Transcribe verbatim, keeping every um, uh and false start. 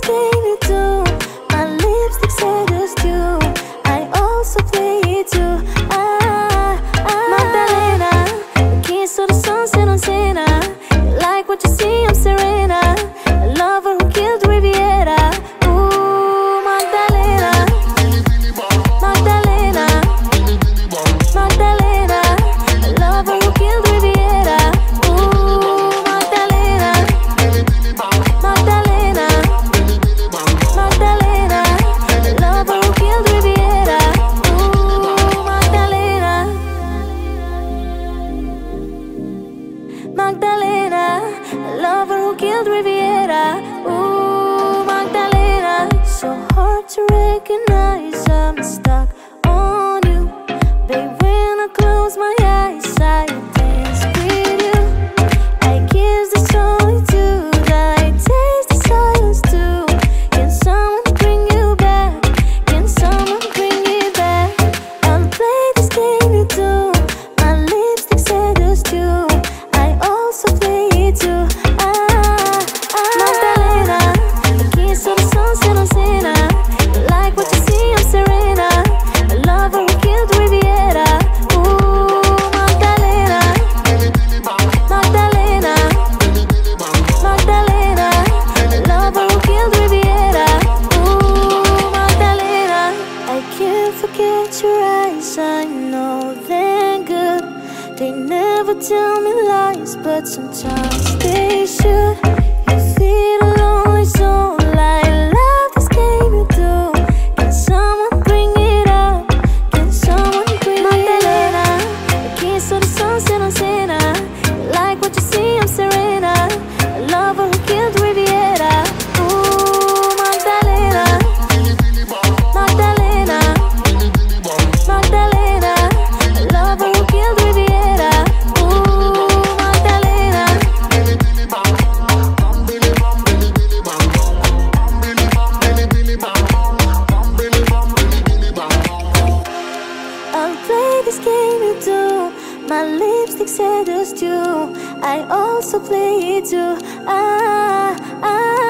game you do. My lipstick seduced you. I also play it too. Ah, ah. Magdalena, the keys to the sunset on Siena. You like what you see, I'm Serena. A lover who killed Riviera. Ooh, Magdalena, Magdalena, Magdalena. A lover who killed Riviera. Ooh, Magdalena, Magdalena, Magdalena. A lover who killed Riviera. Ooh, Magdalena, Magdalena. A lover who killed Riviera. Ooh, Magdalena. So hard to recognize, I'm stuck on you. Babe, when I close my eyes, I dance with you. I kiss the solitude, I taste the silence too. Can someone bring you back? Can someone bring it back? I'll play this game you do. My lipstick seduced you. I also play it too. Ah, ah. Magdalena, the keys to the sunset on Siena. You like what you see, I'm Serena. A lover who killed Riviera. Ooh, Magdalena, Magdalena, Magdalena. A lover who killed Riviera. Ooh, Magdalena. I can't forget your eyes, I know they're good. They never tell me lies, but sometimes they should. You feed a lonely soul, I love this game you do. Can someone bring it up? Can someone bring Magdalena, it up? The keys to the sunset on Siena. You like what you see, I'm Serena. A lover who killed Riviera. Ooh, Magdalena, Magdalena, Magdalena. A lover who killed Riviera. Ooh, Magdalena. I'll play this game you do. My lipstick seduced you. I also play it too. Ah, ah.